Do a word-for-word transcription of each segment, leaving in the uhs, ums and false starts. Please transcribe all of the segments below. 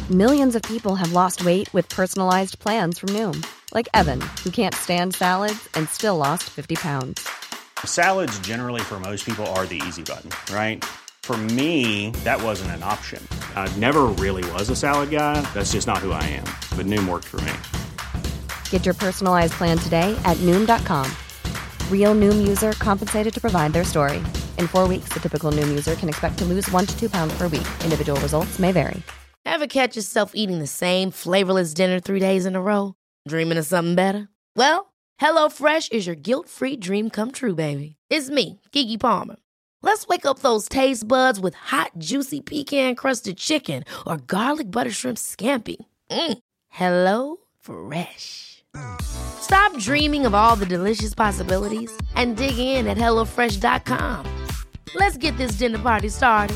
Millions of people have lost weight with personalized plans from Noom. Like Evan, who can't stand salads and still lost fifty pounds. Salads generally for most people are the easy button, right? For me, that wasn't an option. I never really was a salad guy. That's just not who I am. But Noom worked for me. Get your personalized plan today at Noom dot com. Real Noom user compensated to provide their story. In four weeks, the typical Noom user can expect to lose one to two pounds per week. Individual results may vary. Ever catch yourself eating the same flavorless dinner three days in a row? Dreaming of something better? Well, HelloFresh is your guilt-free dream come true, baby. It's me, Keke Palmer. Let's wake up those taste buds with hot, juicy pecan-crusted chicken or garlic butter shrimp scampi. Mm. Hello Fresh. Stop dreaming of all the delicious possibilities and dig in at hello fresh dot com. Let's get this dinner party started.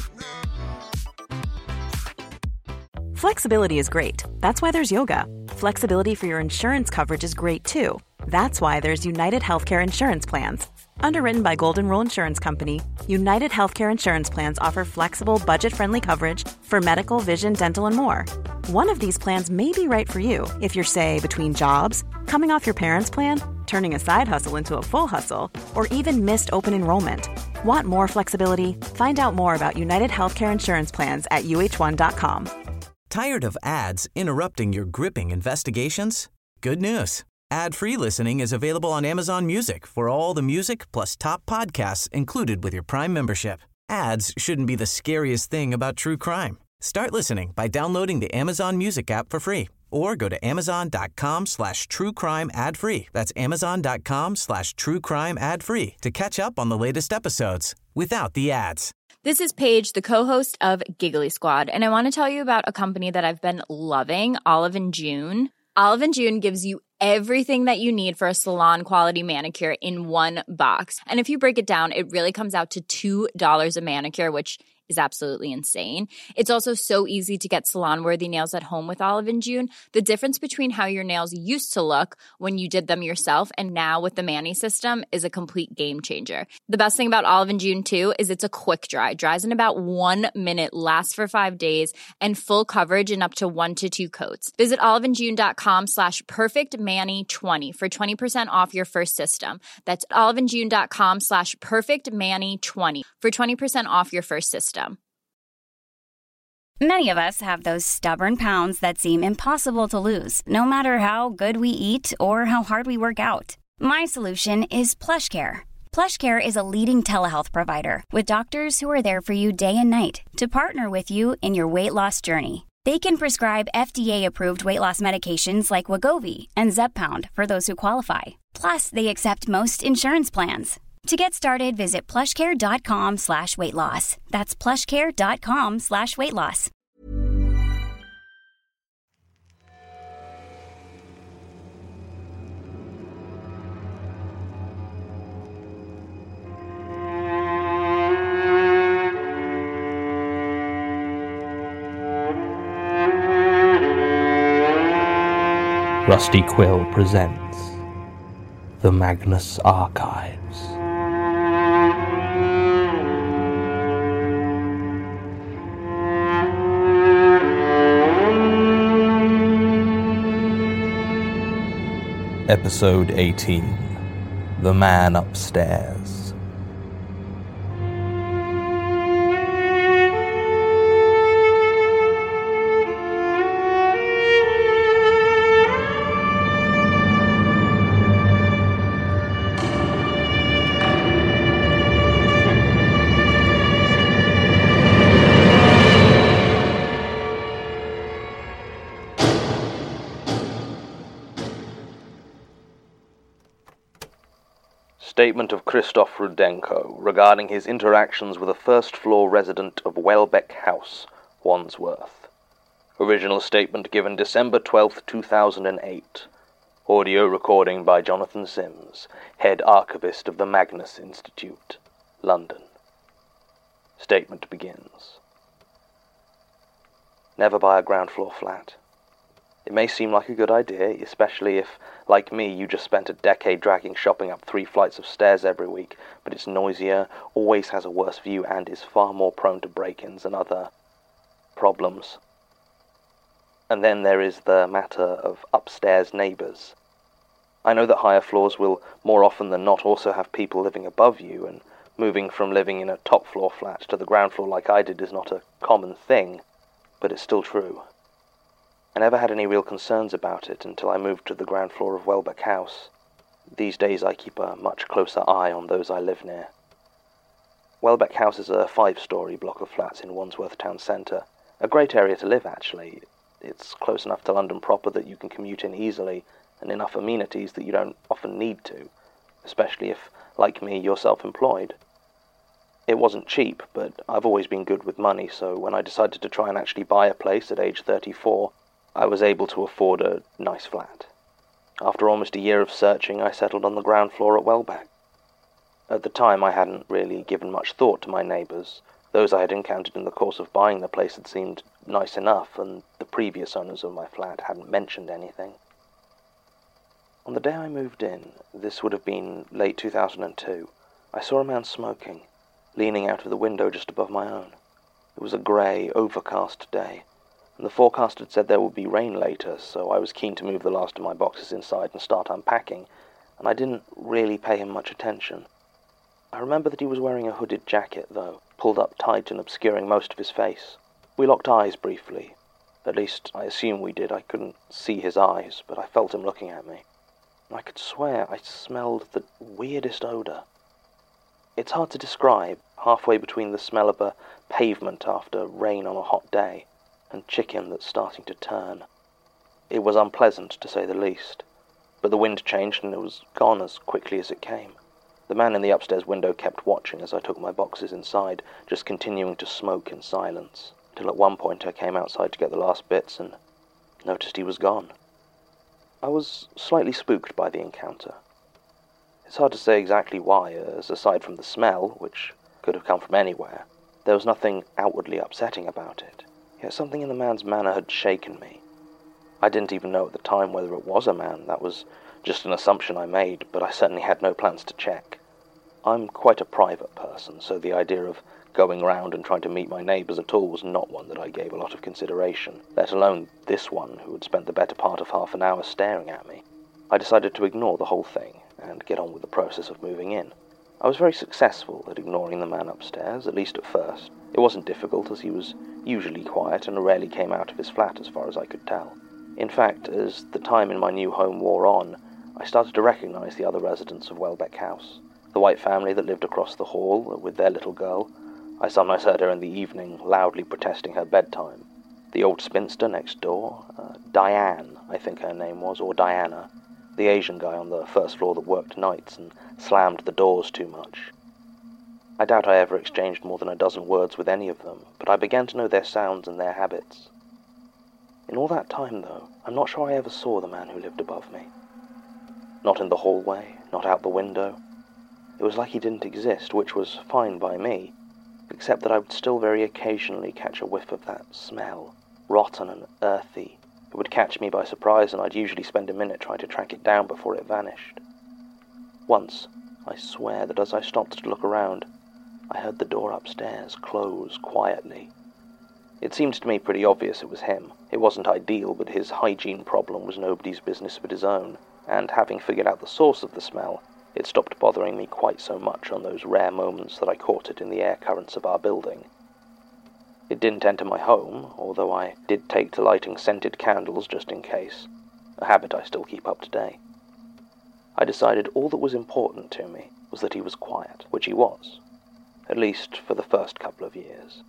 Flexibility is great. That's why there's yoga. Flexibility for your insurance coverage is great too. That's why there's United Healthcare Insurance Plans. Underwritten by Golden Rule Insurance Company, United Healthcare Insurance Plans offer flexible, budget-friendly coverage for medical, vision, dental, and more. One of these plans may be right for you if you're, say, between jobs, coming off your parents' plan, turning a side hustle into a full hustle, or even missed open enrollment. Want more flexibility? Find out more about United Healthcare Insurance Plans at U H one dot com. Tired of ads interrupting your gripping investigations? Good news. Ad-free listening is available on Amazon Music for all the music plus top podcasts included with your Prime membership. Ads shouldn't be the scariest thing about true crime. Start listening by downloading the Amazon Music app for free or go to amazon.com slash true crime ad free. That's amazon.com slash true crime ad free to catch up on the latest episodes without the ads. This is Paige, the co-host of Giggly Squad, and I want to tell you about a company that I've been loving, Olive and June. Olive and June gives you everything that you need for a salon-quality manicure in one box. And if you break it down, it really comes out to two dollars a manicure, which is absolutely insane. It's also so easy to get salon-worthy nails at home with Olive and June. The difference between how your nails used to look when you did them yourself and now with the Mani system is a complete game changer. The best thing about Olive and June, too, is it's a quick dry. Dries in about one minute, lasts for five days, and full coverage in up to one to two coats. Visit oliveandjune.com slash perfectmani20 for twenty percent off your first system. That's oliveandjune.com slash perfectmani20 for twenty percent off your first system. Many of us have those stubborn pounds that seem impossible to lose, no matter how good we eat or how hard we work out. My solution is PlushCare. PlushCare is a leading telehealth provider with doctors who are there for you day and night to partner with you in your weight loss journey. They can prescribe F D A-approved weight loss medications like Wegovy and Zepbound for those who qualify. Plus, they accept most insurance plans. To get started, visit plushcare.com slash weight loss. That's plushcare.com slash weight loss. Rusty Quill presents The Magnus Archives. Episode eighteen, The Man Upstairs. Statement of Christoph Rudenko regarding his interactions with a first-floor resident of Welbeck House, Wandsworth. Original statement given December twelfth, two thousand eight. Audio recording by Jonathan Sims, head archivist of the Magnus Institute, London. Statement begins. Never buy a ground floor flat. It may seem like a good idea, especially if, like me, you just spent a decade dragging shopping up three flights of stairs every week, but it's noisier, always has a worse view, and is far more prone to break-ins and other problems. And then there is the matter of upstairs neighbours. I know that higher floors will more often than not also have people living above you, and moving from living in a top-floor flat to the ground floor like I did is not a common thing, but it's still true. I never had any real concerns about it until I moved to the ground floor of Welbeck House. These days I keep a much closer eye on those I live near. Welbeck House is a five-storey block of flats in Wandsworth town centre. A great area to live, actually. It's close enough to London proper that you can commute in easily, and enough amenities that you don't often need to, especially if, like me, you're self-employed. It wasn't cheap, but I've always been good with money, so when I decided to try and actually buy a place at age thirty-four, I was able to afford a nice flat. After almost a year of searching, I settled on the ground floor at Welbeck. At the time, I hadn't really given much thought to my neighbours. Those I had encountered in the course of buying the place had seemed nice enough, and the previous owners of my flat hadn't mentioned anything. On the day I moved in, this would have been late two thousand two, I saw a man smoking, leaning out of the window just above my own. It was a grey, overcast day, and the forecast had said there would be rain later, so I was keen to move the last of my boxes inside and start unpacking, and I didn't really pay him much attention. I remember that he was wearing a hooded jacket, though, pulled up tight and obscuring most of his face. We locked eyes briefly. At least, I assume we did. I couldn't see his eyes, but I felt him looking at me. I could swear I smelled the weirdest odour. It's hard to describe, halfway between the smell of a pavement after rain on a hot day and chicken that's starting to turn. It was unpleasant, to say the least, but the wind changed and it was gone as quickly as it came. The man in the upstairs window kept watching as I took my boxes inside, just continuing to smoke in silence, till at one point I came outside to get the last bits and noticed he was gone. I was slightly spooked by the encounter. It's hard to say exactly why, as aside from the smell, which could have come from anywhere, there was nothing outwardly upsetting about it. Yet something in the man's manner had shaken me. I didn't even know at the time whether it was a man. That was just an assumption I made, but I certainly had no plans to check. I'm quite a private person, so the idea of going round and trying to meet my neighbours at all was not one that I gave a lot of consideration, let alone this one who had spent the better part of half an hour staring at me. I decided to ignore the whole thing and get on with the process of moving in. I was very successful at ignoring the man upstairs, at least at first. It wasn't difficult, as he was usually quiet and rarely came out of his flat as far as I could tell. In fact, as the time in my new home wore on, I started to recognise the other residents of Welbeck House. The white family that lived across the hall with their little girl. I sometimes heard her in the evening, loudly protesting her bedtime. The old spinster next door, uh, Diane, I think her name was, or Diana, the Asian guy on the first floor that worked nights and slammed the doors too much. I doubt I ever exchanged more than a dozen words with any of them, but I began to know their sounds and their habits. In all that time, though, I'm not sure I ever saw the man who lived above me. Not in the hallway, not out the window. It was like he didn't exist, which was fine by me, except that I would still very occasionally catch a whiff of that smell, rotten and earthy. It would catch me by surprise, and I'd usually spend a minute trying to track it down before it vanished. Once, I swear that as I stopped to look around, I heard the door upstairs close quietly. It seemed to me pretty obvious it was him. It wasn't ideal, but his hygiene problem was nobody's business but his own, and having figured out the source of the smell, it stopped bothering me quite so much on those rare moments that I caught it in the air currents of our building. It didn't enter my home, although I did take to lighting scented candles just in case, a habit I still keep up today. I decided all that was important to me was that he was quiet, which he was, at least for the first couple of years.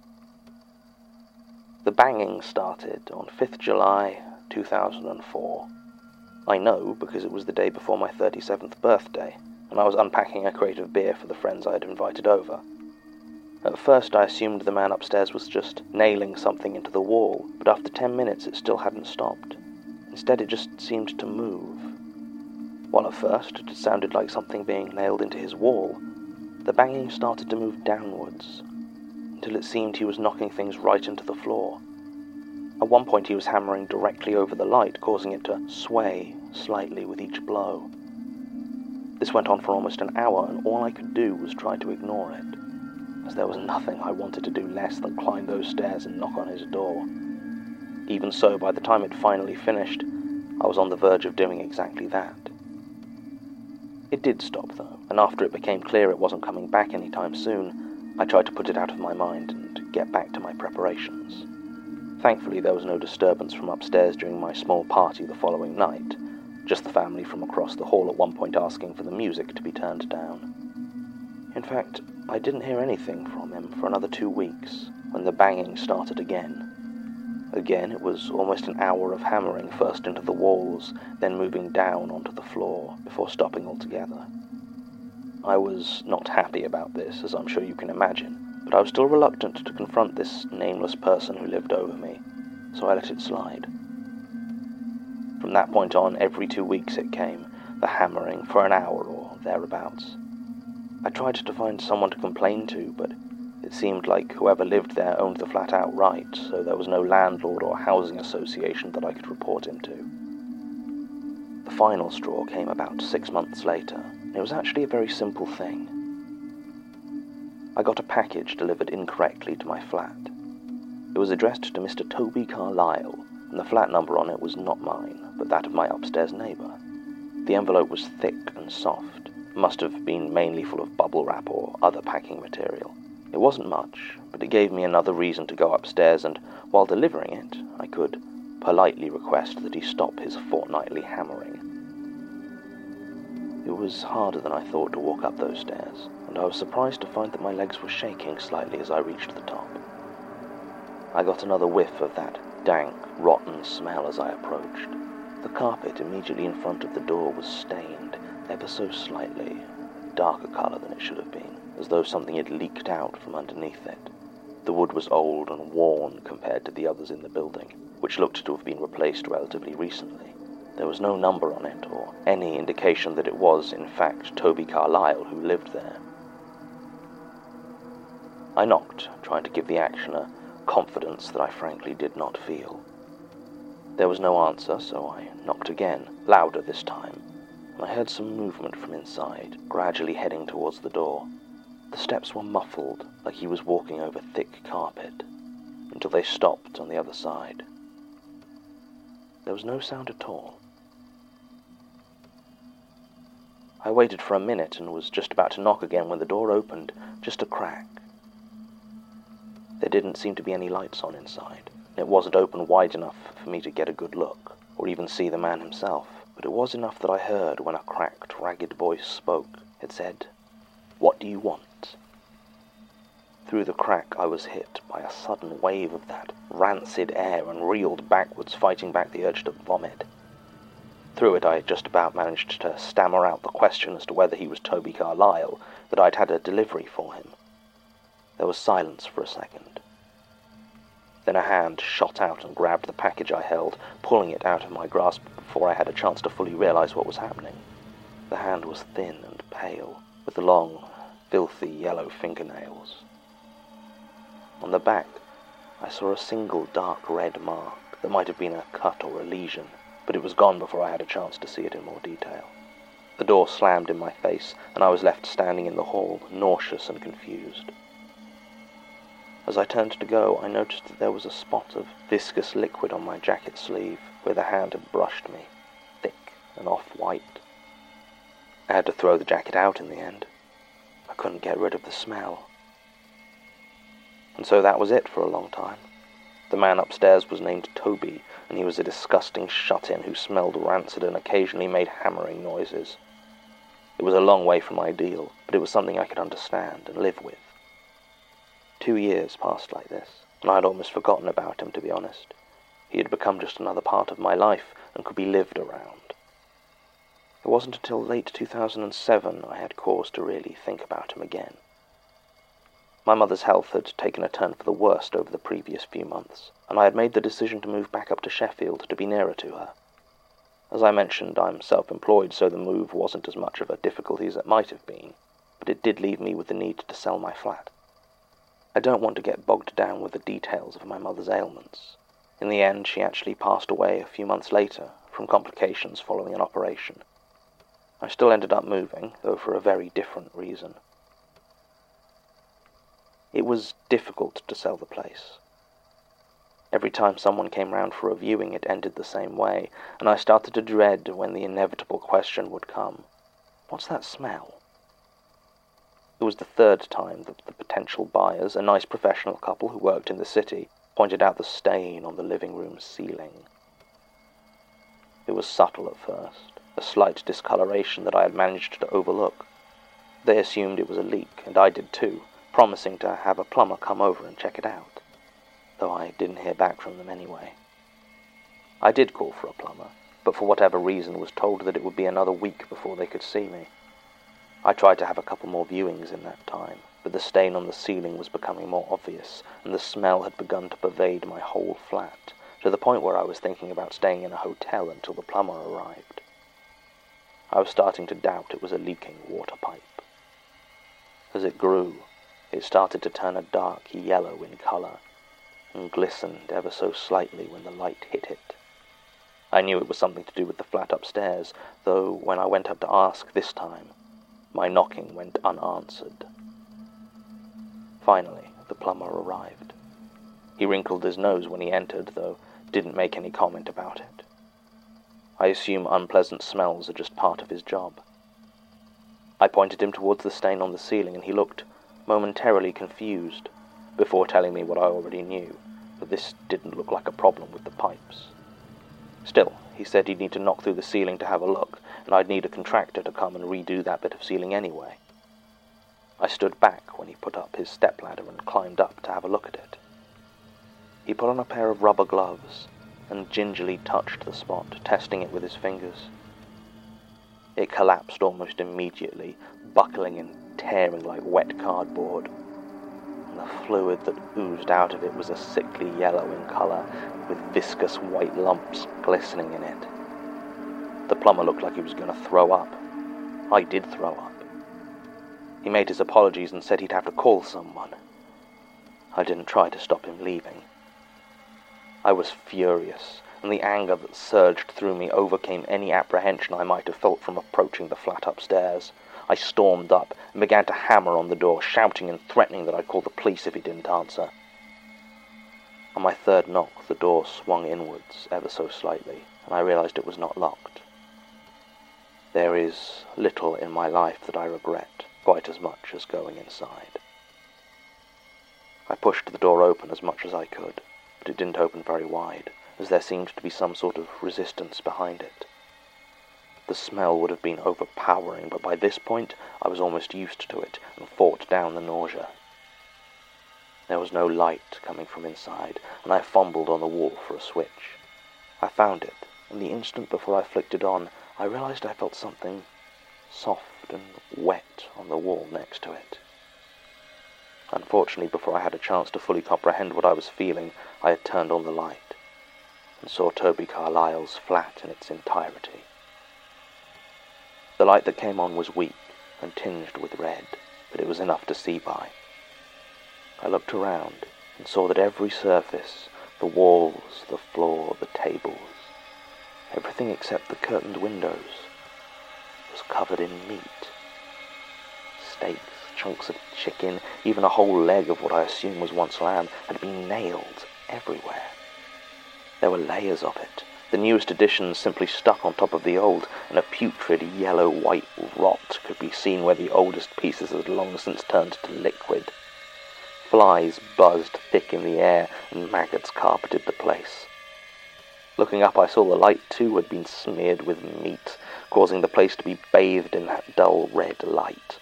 The banging started on fifth of July, two thousand four. I know because it was the day before my thirty-seventh birthday, and I was unpacking a crate of beer for the friends I had invited over. At first I assumed the man upstairs was just nailing something into the wall, but after ten minutes it still hadn't stopped. Instead it just seemed to move. While at first it sounded like something being nailed into his wall, the banging started to move downwards, until it seemed he was knocking things right into the floor. At one point he was hammering directly over the light, causing it to sway slightly with each blow. This went on for almost an hour, and all I could do was try to ignore it, as there was nothing I wanted to do less than climb those stairs and knock on his door. Even so, by the time it finally finished, I was on the verge of doing exactly that. It did stop, though, and after it became clear it wasn't coming back anytime soon, I tried to put it out of my mind and get back to my preparations. Thankfully, there was no disturbance from upstairs during my small party the following night, just the family from across the hall at one point asking for the music to be turned down. In fact, I didn't hear anything from him for another two weeks, when the banging started again. Again, it was almost an hour of hammering first into the walls, then moving down onto the floor, before stopping altogether. I was not happy about this, as I'm sure you can imagine, but I was still reluctant to confront this nameless person who lived over me, so I let it slide. From that point on, every two weeks it came, the hammering for an hour or thereabouts. I tried to find someone to complain to, but it seemed like whoever lived there owned the flat outright, so there was no landlord or housing association that I could report him to. The final straw came about six months later, and it was actually a very simple thing. I got a package delivered incorrectly to my flat. It was addressed to Mister Toby Carlyle, and the flat number on it was not mine, but that of my upstairs neighbour. The envelope was thick and soft, must have been mainly full of bubble wrap or other packing material. It wasn't much, but it gave me another reason to go upstairs, and while delivering it, I could politely request that he stop his fortnightly hammering. It was harder than I thought to walk up those stairs, and I was surprised to find that my legs were shaking slightly as I reached the top. I got another whiff of that dank, rotten smell as I approached. The carpet immediately in front of the door was stained, ever so slightly, a darker colour than it should have been, as though something had leaked out from underneath it. The wood was old and worn compared to the others in the building, which looked to have been replaced relatively recently. There was no number on it, or any indication that it was, in fact, Toby Carlyle who lived there. I knocked, trying to give the action a confidence that I frankly did not feel. There was no answer, so I knocked again, louder this time, and I heard some movement from inside, gradually heading towards the door. The steps were muffled, like he was walking over thick carpet, until they stopped on the other side. There was no sound at all. I waited for a minute and was just about to knock again when the door opened, just a crack. There didn't seem to be any lights on inside, and it wasn't open wide enough for me to get a good look, or even see the man himself, but it was enough that I heard when a cracked, ragged voice spoke. It said, "What do you want?" Through the crack I was hit by a sudden wave of that rancid air and reeled backwards, fighting back the urge to vomit. Through it I just about managed to stammer out the question as to whether he was Toby Carlyle, that I'd had a delivery for him. There was silence for a second. Then a hand shot out and grabbed the package I held, pulling it out of my grasp before I had a chance to fully realize what was happening. The hand was thin and pale, with long, filthy yellow fingernails. On the back, I saw a single dark red mark that might have been a cut or a lesion, but it was gone before I had a chance to see it in more detail. The door slammed in my face, and I was left standing in the hall, nauseous and confused. As I turned to go, I noticed that there was a spot of viscous liquid on my jacket sleeve, where the hand had brushed me, thick and off-white. I had to throw the jacket out in the end. I couldn't get rid of the smell. And so that was it for a long time. The man upstairs was named Toby, and he was a disgusting shut-in who smelled rancid and occasionally made hammering noises. It was a long way from ideal, but it was something I could understand and live with. Two years passed like this, and I had almost forgotten about him, to be honest. He had become just another part of my life and could be lived around. It wasn't until late two thousand seven I had cause to really think about him again. My mother's health had taken a turn for the worst over the previous few months, and I had made the decision to move back up to Sheffield to be nearer to her. As I mentioned, I'm self-employed, so the move wasn't as much of a difficulty as it might have been, but it did leave me with the need to sell my flat. I don't want to get bogged down with the details of my mother's ailments. In the end, she actually passed away a few months later from complications following an operation. I still ended up moving, though for a very different reason. It was difficult to sell the place. Every time someone came round for a viewing, it ended the same way, and I started to dread when the inevitable question would come. What's that smell? It was the third time that the potential buyers, a nice professional couple who worked in the city, pointed out the stain on the living room ceiling. It was subtle at first, a slight discoloration that I had managed to overlook. They assumed it was a leak, and I did too, promising to have a plumber come over and check it out, though I didn't hear back from them anyway. I did call for a plumber, but for whatever reason was told that it would be another week before they could see me. I tried to have a couple more viewings in that time, but the stain on the ceiling was becoming more obvious, and the smell had begun to pervade my whole flat, to the point where I was thinking about staying in a hotel until the plumber arrived. I was starting to doubt it was a leaking water pipe. As it grew, it started to turn a dark yellow in colour, and glistened ever so slightly when the light hit it. I knew it was something to do with the flat upstairs, though when I went up to ask this time, my knocking went unanswered. Finally, the plumber arrived. He wrinkled his nose when he entered, though didn't make any comment about it. I assume unpleasant smells are just part of his job. I pointed him towards the stain on the ceiling, and he looked momentarily confused, before telling me what I already knew, that this didn't look like a problem with the pipes. Still, he said he'd need to knock through the ceiling to have a look, and I'd need a contractor to come and redo that bit of ceiling anyway. I stood back when he put up his stepladder and climbed up to have a look at it. He put on a pair of rubber gloves and gingerly touched the spot, testing it with his fingers. It collapsed almost immediately, buckling and tearing like wet cardboard, and the fluid that oozed out of it was a sickly yellow in colour, with viscous white lumps glistening in it. The plumber looked like he was going to throw up. I did throw up. He made his apologies and said he'd have to call someone. I didn't try to stop him leaving. I was furious, and the anger that surged through me overcame any apprehension I might have felt from approaching the flat upstairs. I stormed up and began to hammer on the door, shouting and threatening that I'd call the police if he didn't answer. On my third knock, the door swung inwards ever so slightly, and I realized it was not locked. There is little in my life that I regret quite as much as going inside. I pushed the door open as much as I could, but it didn't open very wide, as there seemed to be some sort of resistance behind it. The smell would have been overpowering, but by this point I was almost used to it and fought down the nausea. There was no light coming from inside, and I fumbled on the wall for a switch. I found it, and the instant before I flicked it on, I realized I felt something soft and wet on the wall next to it. Unfortunately, before I had a chance to fully comprehend what I was feeling, I had turned on the light and saw Toby Carlyle's flat in its entirety. The light that came on was weak and tinged with red, but it was enough to see by. I looked around and saw that every surface, the walls, the floor, the tables, everything except the curtained windows, was covered in meat. Steaks, chunks of chicken, even a whole leg of what I assume was once lamb, had been nailed everywhere. There were layers of it, the newest additions simply stuck on top of the old, and a putrid yellow-white rot could be seen where the oldest pieces had long since turned to liquid. Flies buzzed thick in the air, and maggots carpeted the place. Looking up, I saw the light, too, had been smeared with meat, causing the place to be bathed in that dull red light.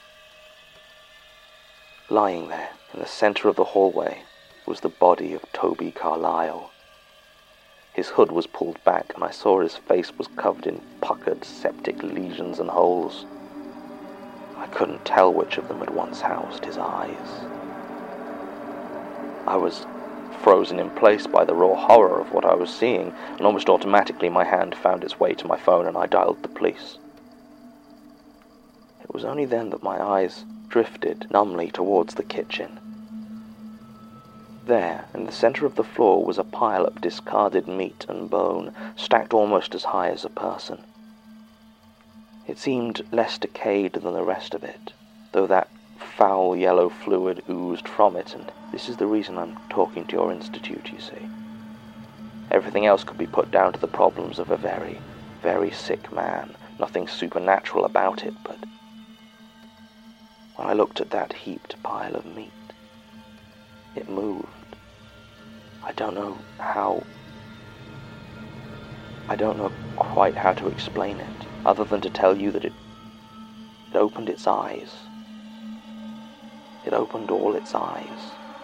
Lying there, in the centre of the hallway, was the body of Toby Carlyle. His hood was pulled back, and I saw his face was covered in puckered septic lesions and holes. I couldn't tell which of them had once housed his eyes. I was frozen in place by the raw horror of what I was seeing, and almost automatically my hand found its way to my phone and I dialed the police. It was only then that my eyes drifted numbly towards the kitchen. There, in the centre of the floor, was a pile of discarded meat and bone, stacked almost as high as a person. It seemed less decayed than the rest of it, though that foul yellow fluid oozed from it, and this is the reason I'm talking to your institute, you see. Everything else could be put down to the problems of a very, very sick man. Nothing supernatural about it, but when I looked at that heaped pile of meat, it moved. I don't know how... I don't know quite how to explain it, other than to tell you that it, it opened its eyes. It opened all its eyes.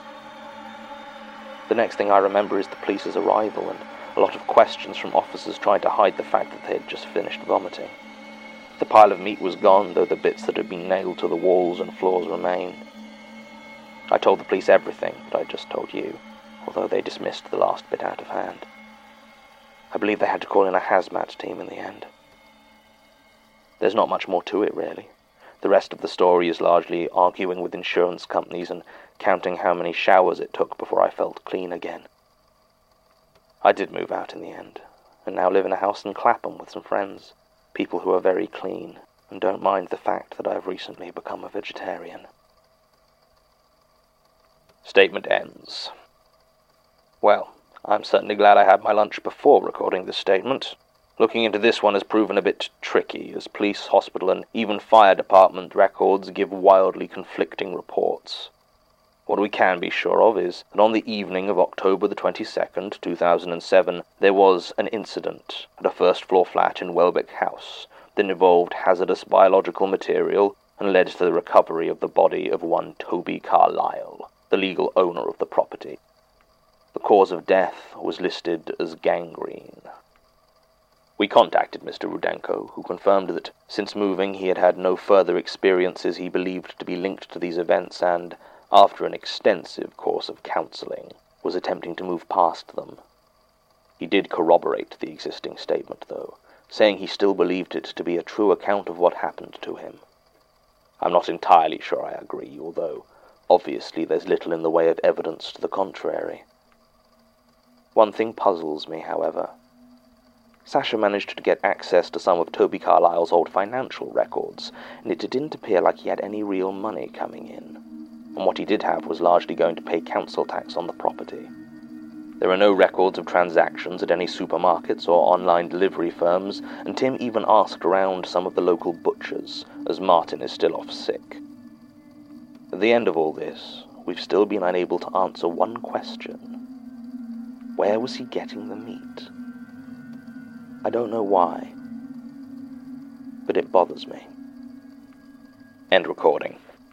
The next thing I remember is the police's arrival and a lot of questions from officers trying to hide the fact that they had just finished vomiting. The pile of meat was gone, though the bits that had been nailed to the walls and floors remained. I told the police everything that I just told you, although they dismissed the last bit out of hand. I believe they had to call in a hazmat team in the end. There's not much more to it, really. The rest of the story is largely arguing with insurance companies and counting how many showers it took before I felt clean again. I did move out in the end, and now live in a house in Clapham with some friends, people who are very clean and don't mind the fact that I've recently become a vegetarian. Statement ends. Well, I'm certainly glad I had my lunch before recording this statement. Looking into this one has proven a bit tricky, as police, hospital, and even fire department records give wildly conflicting reports. What we can be sure of is that on the evening of October the twenty-second, two thousand seven, there was an incident at a first-floor flat in Welbeck House that involved hazardous biological material and led to the recovery of the body of one Toby Carlyle, the legal owner of the property. The cause of death was listed as gangrene. We contacted Mister Rudenko, who confirmed that since moving he had had no further experiences he believed to be linked to these events and, after an extensive course of counselling, was attempting to move past them. He did corroborate the existing statement, though, saying he still believed it to be a true account of what happened to him. I'm not entirely sure I agree, although obviously there's little in the way of evidence to the contrary. One thing puzzles me, however. Sasha managed to get access to some of Toby Carlyle's old financial records, and it didn't appear like he had any real money coming in. And what he did have was largely going to pay council tax on the property. There are no records of transactions at any supermarkets or online delivery firms, and Tim even asked around some of the local butchers, as Martin is still off sick. At the end of all this, we've still been unable to answer one question. Where was he getting the meat? I don't know why, but it bothers me. End recording.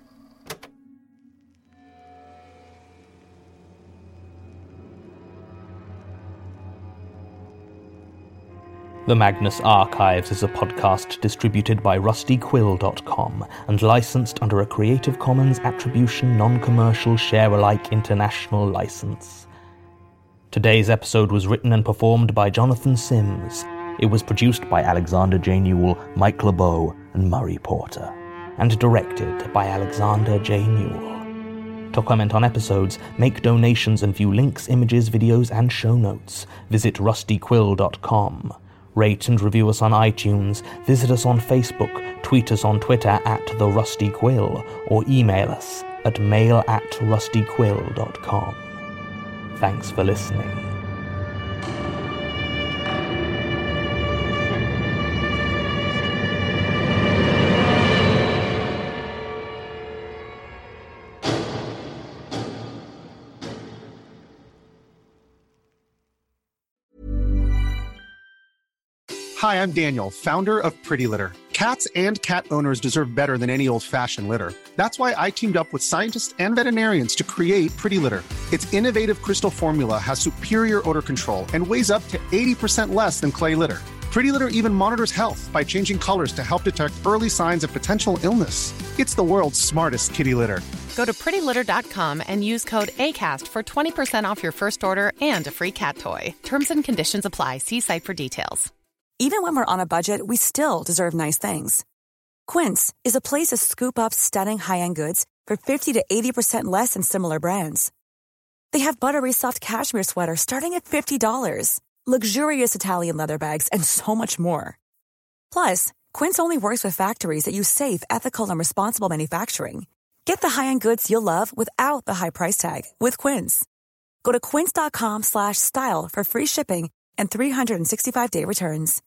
The Magnus Archives is a podcast distributed by rusty quill dot com and licensed under a Creative Commons Attribution Non-Commercial Share-alike International License. Today's episode was written and performed by Jonathan Sims. It was produced by Alexander J. Newell, Mike LeBeau, and Murray Porter, and directed by Alexander J. Newell. To comment on episodes, make donations, and view links, images, videos, and show notes, visit rusty quill dot com. Rate and review us on iTunes, visit us on Facebook, tweet us on Twitter at The Rusty Quill, or email us at mail at rusty quill dot com. Thanks for listening. Hi, I'm Daniel, founder of Pretty Litter. Cats and cat owners deserve better than any old-fashioned litter. That's why I teamed up with scientists and veterinarians to create Pretty Litter. Its innovative crystal formula has superior odor control and weighs up to eighty percent less than clay litter. Pretty Litter even monitors health by changing colors to help detect early signs of potential illness. It's the world's smartest kitty litter. Go to pretty litter dot com and use code ACAST for twenty percent off your first order and a free cat toy. Terms and conditions apply. See site for details. Even when we're on a budget, we still deserve nice things. Quince is a place to scoop up stunning high-end goods for fifty to eighty percent less than similar brands. They have buttery soft cashmere sweaters starting at fifty dollars, luxurious Italian leather bags, and so much more. Plus, Quince only works with factories that use safe, ethical, and responsible manufacturing. Get the high-end goods you'll love without the high price tag with Quince. Go to quince.com slash style for free shipping and three sixty-five day returns.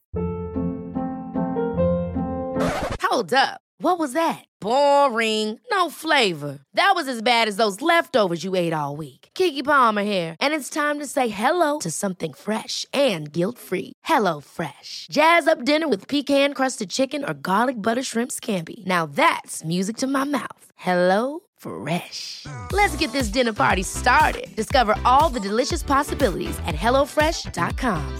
Hold up. What was that? Boring. No flavor. That was as bad as those leftovers you ate all week. Keke Palmer here, and it's time to say hello to something fresh and guilt-free. Hello Fresh. Jazz up dinner with pecan-crusted chicken or garlic butter shrimp scampi. Now that's music to my mouth. Hello Fresh. Let's get this dinner party started. Discover all the delicious possibilities at hello fresh dot com.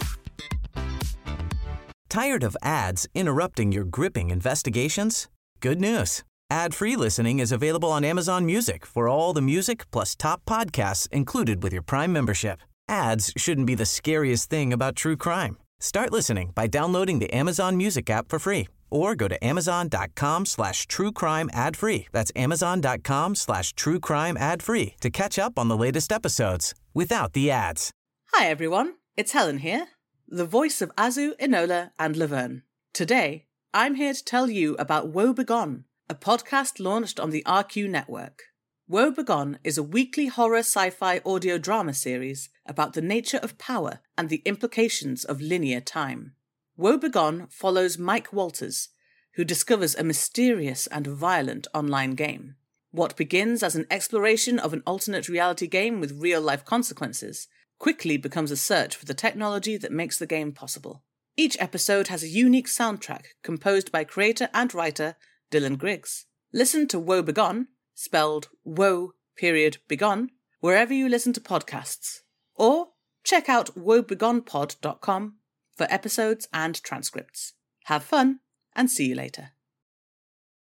Tired of ads interrupting your gripping investigations? Good news. Ad-free listening is available on Amazon Music for all the music plus top podcasts included with your Prime membership. Ads shouldn't be the scariest thing about true crime. Start listening by downloading the Amazon Music app for free or go to amazon.com slash true crime ad free. That's amazon.com slash true crime ad free to catch up on the latest episodes without the ads. Hi everyone, it's Helen here, the voice of Azu, Enola and Laverne. Today, I'm here to tell you about Woe Begone, a podcast launched on the R Q network. Woe Begone is a weekly horror sci-fi audio drama series about the nature of power and the implications of linear time. Woe Begone follows Mike Walters, who discovers a mysterious and violent online game. What begins as an exploration of an alternate reality game with real-life consequences quickly becomes a search for the technology that makes the game possible. Each episode has a unique soundtrack composed by creator and writer Dylan Griggs. Listen to Woe Begone, spelled Woe period Begone, wherever you listen to podcasts. Or check out woe begone pod dot com for episodes and transcripts. Have fun, and see you later.